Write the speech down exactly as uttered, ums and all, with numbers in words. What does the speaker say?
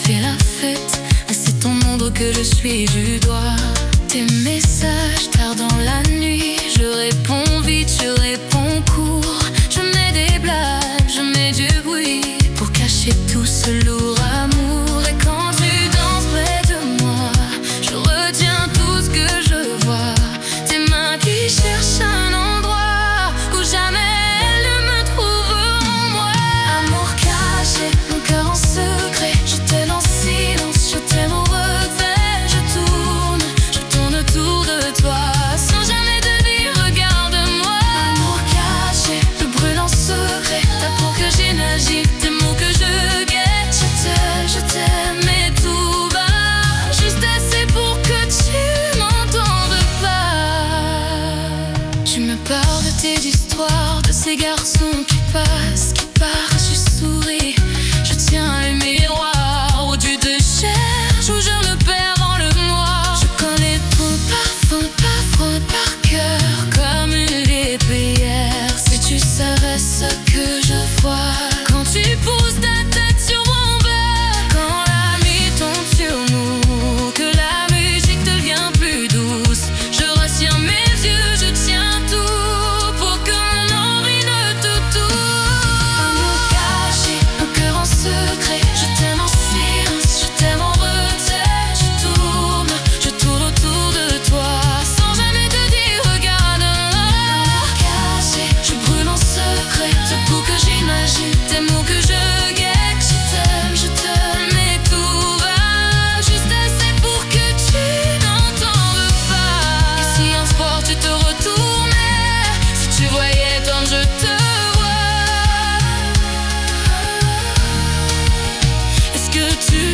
fais la fête, mais c'est ton ombre que je suis du doigt. Tes messages tard dans la nuit, je réponds vite, je réponds court. Je mets des blagues, je mets du bruit pour cacher tout ce lourd amour. Et quand tu danses près de moi, je retiens tout ce que je vois. Tes mains qui cherchent un endroit où jamais elles ne me trouveront moi. Amour caché, mon cœur en secret, je t'aime en silence, je t'aime au revers. Je tourne, je tourne autour de toi sans jamais te dire regarde-moi. Amour caché, je brûle en secret, ta peau que j'imagine, tes mots que je guette. Je t'aime, je t'aime, mais tout bas, juste assez pour que tu m'entendes pas. Tu me parles de tes histoires, de ces garçons qui passent, qui passent, je souris. Je tiens le miroir où tu te cherches, où je le perds dans le noir. Je connais ton parfum, parfum par cœur, comme une vieille prière. Si tu savais ce que je vois quand tu poses ta tête sur mon verre, quand la nuit tombe sur nous, que la musique devient plus douce. Je retiens mes yeux, je tiens tout pour que mon envie ne te touche. Amour caché, mon cœur en secret, je t'aime en silence, je t'aime en retrait. Je tourne, je tourne autour de toi sans jamais te dire regarde-moi. Amour caché, je brûle en secret, ce goût que j'imagine, tes mots que je guette. Je t'aime, je t'aime, mais tout va juste assez pour que tu n'entendes pas. Et si un sport tu te retournais, si tu voyais comme je te vois, est-ce que tu